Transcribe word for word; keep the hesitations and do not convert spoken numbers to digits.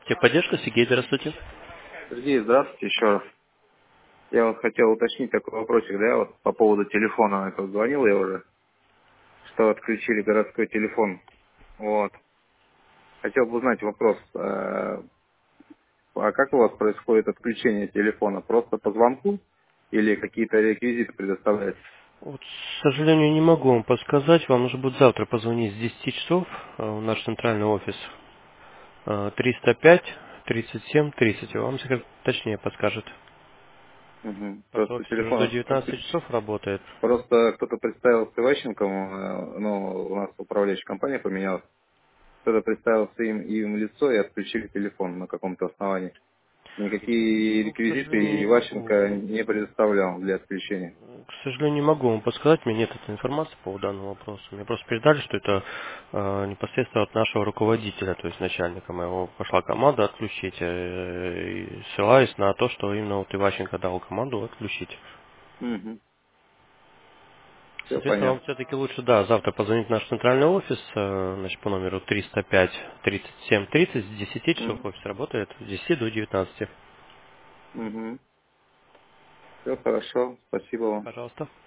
Техподдержка, Сергей, здравствуйте. Сергей, здравствуйте еще раз. Я вот хотел уточнить такой вопросик, да, вот по поводу телефона. Это звонил я уже, что отключили городской телефон. Вот. Хотел бы узнать вопрос, э, а как у вас происходит отключение телефона? Просто по звонку или какие-то реквизиты предоставляются? Вот, к сожалению, не могу вам подсказать. Вам нужно будет завтра позвонить с десяти часов э, в наш центральный офис. э, триста пять тридцать семь тридцать. Вам секретарь точнее подскажет. Мгм. Просто Просто офис уже до телефон девятнадцати отключ- часов работает. Просто кто-то представился Иващенком, э, ну, у нас управляющая компания поменялась. Кто-то представился им, им лицо и отключили телефон на каком-то основании. Никакие Ну, к сожалению, реквизиты не Иващенко могу. не предоставлял для отключения. К сожалению, не могу вам подсказать, у меня нет этой информации по данному вопросу. Мне просто передали, что это э, непосредственно от нашего руководителя, то есть начальника моего, пошла команда отключить, э, и ссылаюсь на то, что именно вот Иващенко дал команду отключить. Угу. Все Соответственно, вам понятно. все-таки лучше, да, завтра позвонить в наш центральный офис, э, значит, по номеру триста пять тридцать семь тридцать, с десяти часов офис работает, с десяти до девятнадцати. Угу. Все хорошо. Спасибо вам. Пожалуйста.